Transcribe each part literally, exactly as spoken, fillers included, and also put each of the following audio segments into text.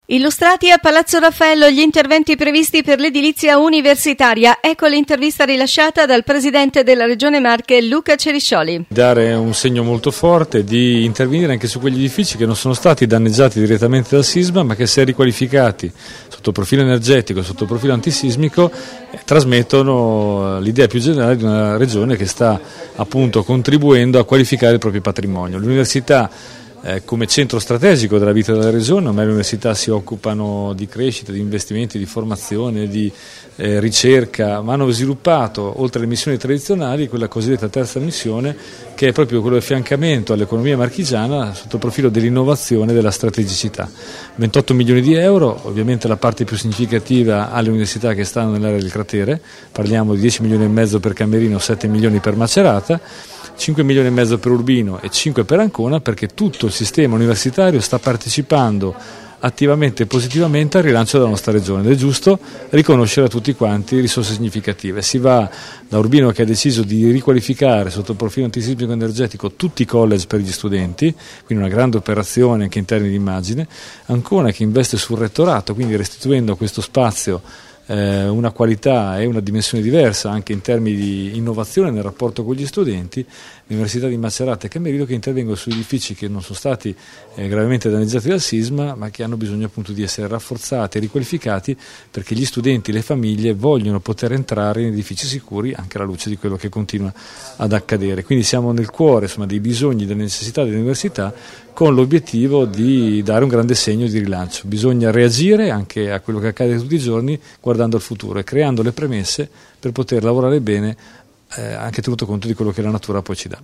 Illustrati a Palazzo Raffaello gli interventi previsti per l'edilizia universitaria. Ecco l'intervista rilasciata dal presidente della Regione Marche, Luca Ceriscioli. Dare un segno molto forte di intervenire anche su quegli edifici che non sono stati danneggiati direttamente dal sisma, ma che, se riqualificati sotto profilo energetico e sotto profilo antisismico, eh, trasmettono l'idea più generale di una regione che sta appunto contribuendo a qualificare il proprio patrimonio. L'università, Eh, come centro strategico della vita della regione, ormai le università si occupano di crescita, di investimenti, di formazione, di eh, ricerca, ma hanno sviluppato, oltre alle missioni tradizionali, quella cosiddetta terza missione, che è proprio quello di affiancamento all'economia marchigiana sotto il profilo dell'innovazione e della strategicità. ventotto milioni di euro, ovviamente la parte più significativa alle università che stanno nell'area del cratere, parliamo di dieci milioni e mezzo per Camerino, sette milioni per Macerata, cinque milioni e mezzo per Urbino e cinque per Ancona, perché tutto il sistema universitario sta partecipando attivamente e positivamente al rilancio della nostra regione ed è giusto riconoscere a tutti quanti risorse significative. Si va da Urbino, che ha deciso di riqualificare sotto il profilo antisismico energetico tutti i college per gli studenti, quindi una grande operazione anche in termini di immagine, Ancona che investe sul rettorato, quindi restituendo a questo spazio Eh, una qualità e una dimensione diversa anche in termini di innovazione nel rapporto con gli studenti. L'Università di Macerata e Camerino che intervengono su edifici che non sono stati eh, gravemente danneggiati dal sisma, ma che hanno bisogno appunto di essere rafforzati e riqualificati, perché gli studenti e le famiglie vogliono poter entrare in edifici sicuri anche alla luce di quello che continua ad accadere. Quindi siamo nel cuore, insomma, dei bisogni, delle necessità dell'università, con l'obiettivo di dare un grande segno di rilancio. Bisogna reagire anche a quello che accade tutti i giorni guardando al futuro e creando le premesse per poter lavorare bene, eh, anche tenuto conto di quello che la natura poi ci dà.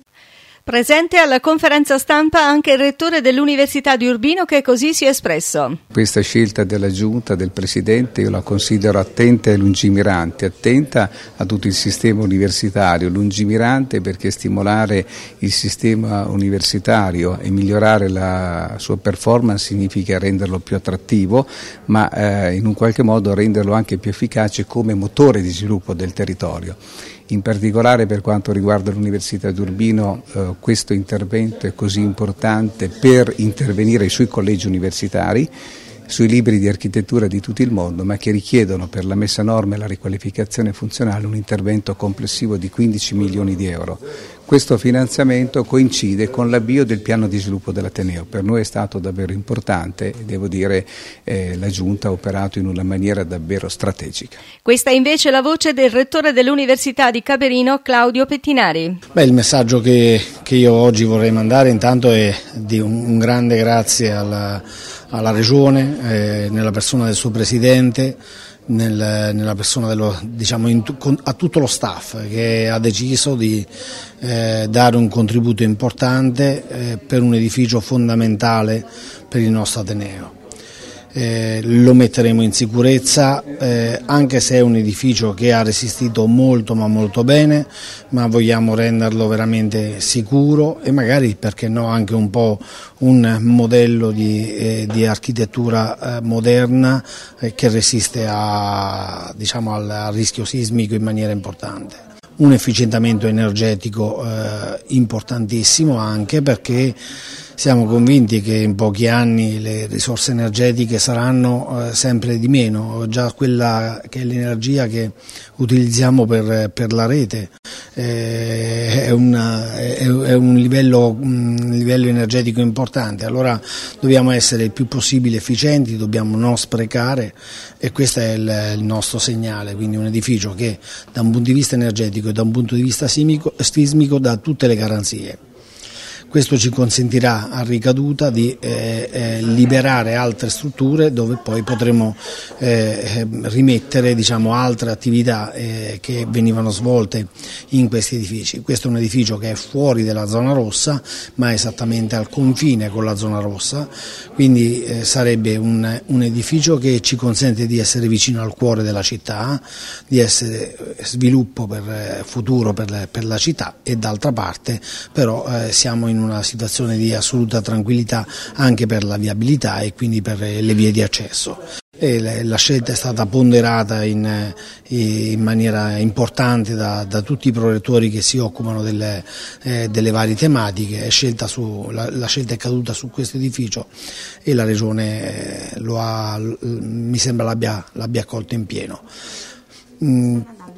Presente alla conferenza stampa anche il rettore dell'Università di Urbino, che così si è espresso. Questa scelta della Giunta, del Presidente, io la considero attenta e lungimirante, attenta a tutto il sistema universitario, lungimirante perché stimolare il sistema universitario e migliorare la sua performance significa renderlo più attrattivo, ma eh, in un qualche modo renderlo anche più efficace come motore di sviluppo del territorio. In particolare per quanto riguarda l'Università di Urbino, eh, questo intervento è così importante per intervenire sui collegi universitari, sui libri di architettura di tutto il mondo, ma che richiedono per la messa a norma e la riqualificazione funzionale un intervento complessivo di quindici milioni di euro. Questo finanziamento coincide con l'avvio del piano di sviluppo dell'Ateneo. Per noi è stato davvero importante e devo dire eh, la Giunta ha operato in una maniera davvero strategica. Questa è invece la voce del rettore dell'Università di Camerino, Claudio Pettinari. Beh, il messaggio che, che io oggi vorrei mandare intanto è di un, un grande grazie alla, alla Regione, eh, nella persona del suo Presidente, Nel, nella persona dello, diciamo, in, con, a tutto lo staff che ha deciso di eh, dare un contributo importante eh, per un edificio fondamentale per il nostro Ateneo. Eh, lo metteremo in sicurezza, eh, anche se è un edificio che ha resistito molto ma molto bene, ma vogliamo renderlo veramente sicuro e magari, perché no, anche un po' un modello di, eh, di architettura eh, moderna eh, che resiste a, diciamo, al, al rischio sismico in maniera importante. Un efficientamento energetico eh, importantissimo, anche perché siamo convinti che in pochi anni le risorse energetiche saranno eh, sempre di meno, già quella che è l'energia che utilizziamo per, per la rete eh, è, una, è, è un livello, un livello energetico importante, allora dobbiamo essere il più possibile efficienti, dobbiamo non sprecare e questo è il, il nostro segnale, quindi un edificio che da un punto di vista energetico e da un punto di vista sismico, sismico dà tutte le garanzie. Questo ci consentirà a ricaduta di eh, eh, liberare altre strutture dove poi potremo eh, rimettere, diciamo, altre attività eh, che venivano svolte in questi edifici. Questo è un edificio che è fuori dalla zona rossa, ma è esattamente al confine con la zona rossa, quindi eh, sarebbe un, un edificio che ci consente di essere vicino al cuore della città, di essere sviluppo per futuro per, le, per la città e d'altra parte però eh, siamo in una situazione di assoluta tranquillità anche per la viabilità e quindi per le vie di accesso. e la scelta è stata ponderata in, in maniera importante da, da tutti i prorettori che si occupano delle, eh, delle varie tematiche. È scelta su, la, la scelta è caduta su questo edificio e la Regione lo ha, mi sembra l'abbia, l'abbia accolto in pieno. Mm.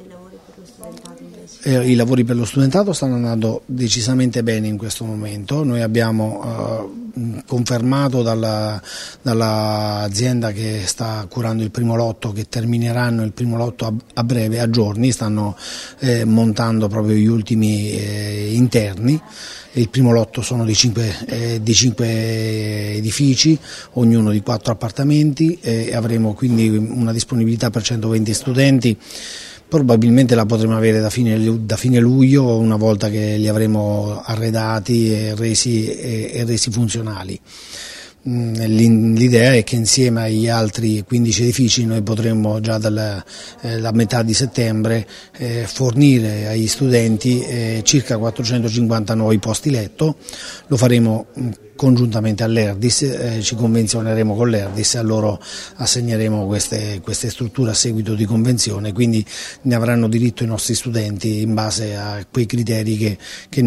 I lavori per lo studentato stanno andando decisamente bene in questo momento. Noi abbiamo eh, confermato dalla, dall'azienda che sta curando il primo lotto che termineranno il primo lotto a, a breve, a giorni, stanno eh, montando proprio gli ultimi eh, interni. Il primo lotto sono di cinque, eh, di cinque edifici, ognuno di quattro appartamenti, e avremo quindi una disponibilità per centoventi studenti. Probabilmente la potremo avere da fine, da fine luglio, una volta che li avremo arredati e resi, e, e resi funzionali. L'idea è che insieme agli altri quindici edifici noi potremmo già dalla eh, la metà di settembre eh, fornire agli studenti eh, circa quattrocentocinquanta nuovi posti letto. Lo faremo mh, congiuntamente all'Erdis, eh, ci convenzioneremo con l'Erdis e a loro assegneremo queste, queste strutture a seguito di convenzione, quindi ne avranno diritto i nostri studenti in base a quei criteri che, che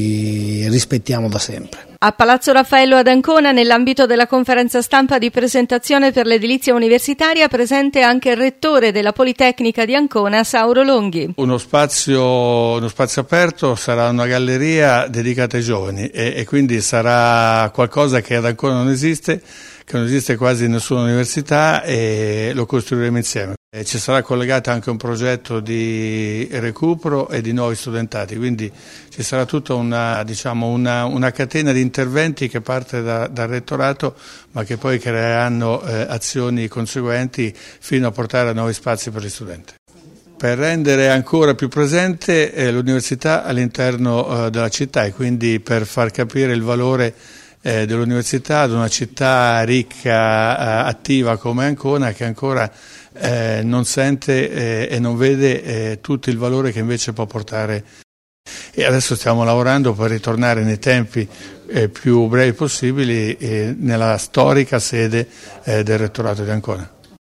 noi rispettiamo da sempre. A Palazzo Raffaello ad Ancona, nell'ambito della conferenza stampa di presentazione per l'edilizia universitaria, presente anche il rettore della Politecnica di Ancona, Sauro Longhi. Uno spazio, uno spazio aperto, sarà una galleria dedicata ai giovani e, e quindi sarà qualcosa che ad Ancona non esiste, che non esiste quasi in nessuna università, e lo costruiremo insieme. E ci sarà collegato anche un progetto di recupero e di nuovi studentati, quindi ci sarà tutta una, diciamo, una, una catena di interventi che parte da, dal rettorato, ma che poi creeranno eh, azioni conseguenti fino a portare a nuovi spazi per gli studenti. Per rendere ancora più presente eh, l'università all'interno eh, della città, e quindi per far capire il valore eh, dell'università ad una città ricca, eh, attiva come Ancona, che ancora eh, non sente eh, e non vede eh, tutto il valore che invece può portare. E adesso stiamo lavorando per ritornare nei tempi eh, più brevi possibili eh, nella storica sede eh, del rettorato di Ancona.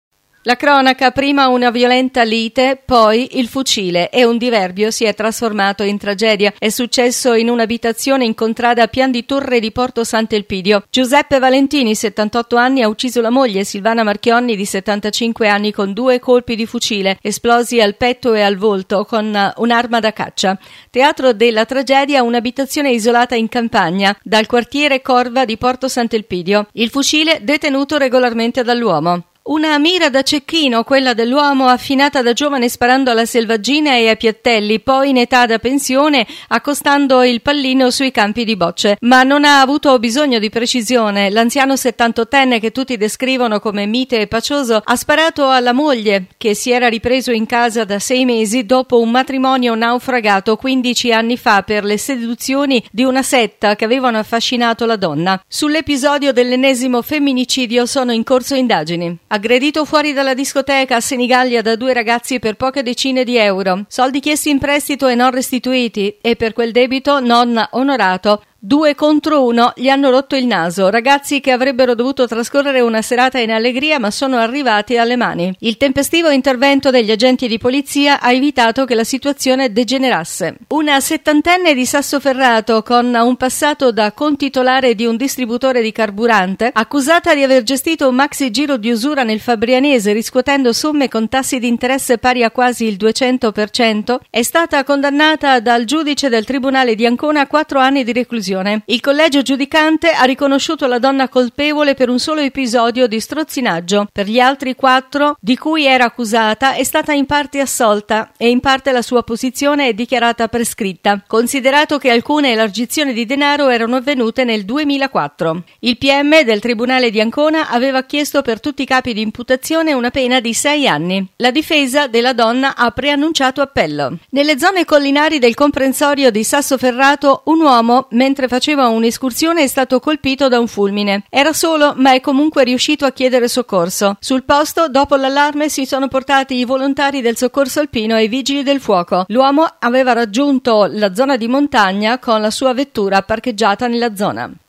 La cronaca, prima una violenta lite, poi il fucile, e un diverbio si è trasformato in tragedia. È successo in un'abitazione in contrada Pian di Torre di Porto Sant'Elpidio. Giuseppe Valentini, settantotto anni, ha ucciso la moglie Silvana Marchionni, di settantacinque anni, con due colpi di fucile, esplosi al petto e al volto con un'arma da caccia. Teatro della tragedia, un'abitazione isolata in campagna, dal quartiere Corva di Porto Sant'Elpidio. Il fucile detenuto regolarmente dall'uomo. Una mira da cecchino, quella dell'uomo, affinata da giovane sparando alla selvaggina e ai piattelli, poi in età da pensione, accostando il pallino sui campi di bocce. Ma non ha avuto bisogno di precisione. L'anziano settantottenne, che tutti descrivono come mite e pacioso, ha sparato alla moglie, che si era ripreso in casa da sei mesi dopo un matrimonio naufragato quindici anni fa per le seduzioni di una setta che avevano affascinato la donna. Sull'episodio dell'ennesimo femminicidio sono in corso indagini. Aggredito fuori dalla discoteca a Senigallia da due ragazzi per poche decine di euro, soldi chiesti in prestito e non restituiti, e per quel debito non onorato. Due contro uno gli hanno rotto il naso, ragazzi che avrebbero dovuto trascorrere una serata in allegria ma sono arrivati alle mani. Il tempestivo intervento degli agenti di polizia ha evitato che la situazione degenerasse. Una settantenne di Sassoferrato, con un passato da contitolare di un distributore di carburante, accusata di aver gestito un maxi giro di usura nel Fabrianese riscuotendo somme con tassi di interesse pari a quasi il duecento per cento, è stata condannata dal giudice del Tribunale di Ancona a quattro anni di reclusione. Il collegio giudicante ha riconosciuto la donna colpevole per un solo episodio di strozzinaggio. Per gli altri quattro di cui era accusata è stata in parte assolta e in parte la sua posizione è dichiarata prescritta, considerato che alcune elargizioni di denaro erano avvenute nel duemilaquattro. Il P M del Tribunale di Ancona aveva chiesto per tutti i capi di imputazione una pena di sei anni. La difesa della donna ha preannunciato appello. Nelle zone collinari del comprensorio di Sassoferrato, un uomo, mentre faceva un'escursione, è stato colpito da un fulmine. Era solo, ma è comunque riuscito a chiedere soccorso. Sul posto, dopo l'allarme, si sono portati i volontari del soccorso alpino e i vigili del fuoco. L'uomo aveva raggiunto la zona di montagna con la sua vettura parcheggiata nella zona.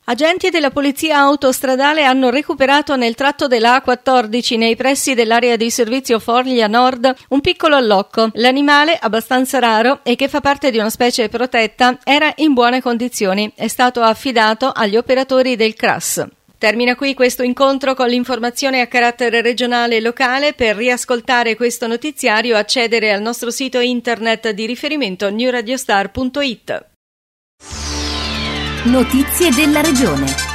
Agenti della polizia autostradale hanno recuperato nel tratto della A quattordici, nei pressi dell'area di servizio Foglia Nord, un piccolo allocco. L'animale, abbastanza raro e che fa parte di una specie protetta, era in buone condizioni. È stato affidato agli operatori del C R A S. Termina qui questo incontro con l'informazione a carattere regionale e locale. Per riascoltare questo notiziario accedere al nostro sito internet di riferimento new radio star punto it. Notizie della regione.